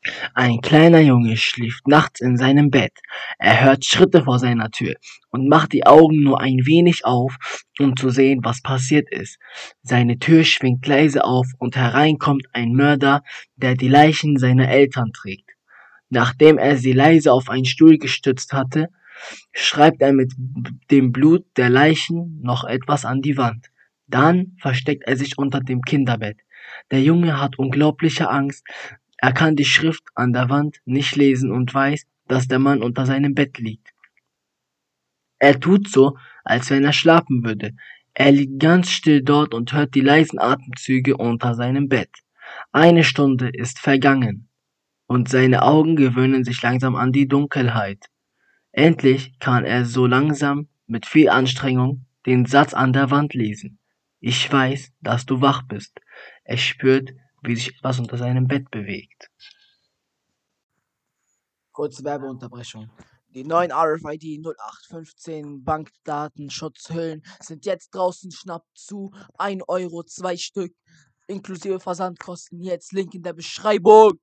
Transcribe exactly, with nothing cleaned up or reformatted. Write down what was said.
Ein kleiner Junge schläft nachts in seinem Bett. Er hört Schritte vor seiner Tür und macht die Augen nur ein wenig auf, um zu sehen, was passiert ist. Seine Tür schwingt leise auf und herein kommt ein Mörder, der die Leichen seiner Eltern trägt. Nachdem er sie leise auf einen Stuhl gestützt hatte, schreibt er mit dem Blut der Leichen noch etwas an die Wand. Dann versteckt er sich unter dem Kinderbett. Der Junge hat unglaubliche Angst. Er kann die Schrift an der Wand nicht lesen und weiß, dass der Mann unter seinem Bett liegt. Er tut so, als wenn er schlafen würde. Er liegt ganz still dort und hört die leisen Atemzüge unter seinem Bett. Eine Stunde ist vergangen und seine Augen gewöhnen sich langsam an die Dunkelheit. Endlich kann er so langsam, mit viel Anstrengung, den Satz an der Wand lesen. Ich weiß, dass du wach bist. Er spürt, wie sich etwas unter seinem Bett bewegt. Kurze Werbeunterbrechung. Die neuen R F I D null acht fünfzehn Bankdatenschutzhüllen sind jetzt draußen. Schnappt zu. ein Euro, zwei Stück. Inklusive Versandkosten. Jetzt Link in der Beschreibung.